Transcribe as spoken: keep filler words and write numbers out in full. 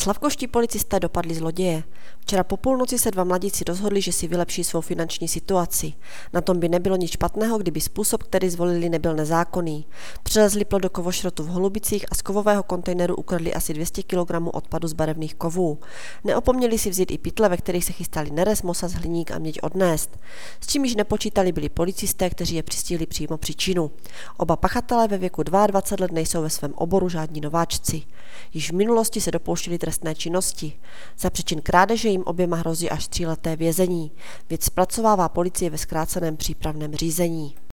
Slavkovští policisté dopadli zloděje. Včera po půlnoci se dva mladíci rozhodli, že si vylepší svou finanční situaci. Na tom by nebylo nic špatného, kdyby způsob, který zvolili, nebyl nezákonný. Přelezli plot do kovošrotu v Holubicích a z kovového kontejneru ukradli asi dvě stě kilogramů odpadu z barevných kovů. Neopomněli si vzít i pytle, ve kterých se chystali nerez, mosaz, hliník a měď odnést. S čím již nepočítali byli policisté, kteří je přistihli přímo při činu. Oba pachatelé ve věku dvacet dva let nejsou ve svém oboru žádní nováčci. Již v minulosti se dopouštěli trestné činnosti. Za přečin krádeže jim oběma hrozí až tříleté vězení. Věc zpracovává policie ve zkráceném přípravném řízení.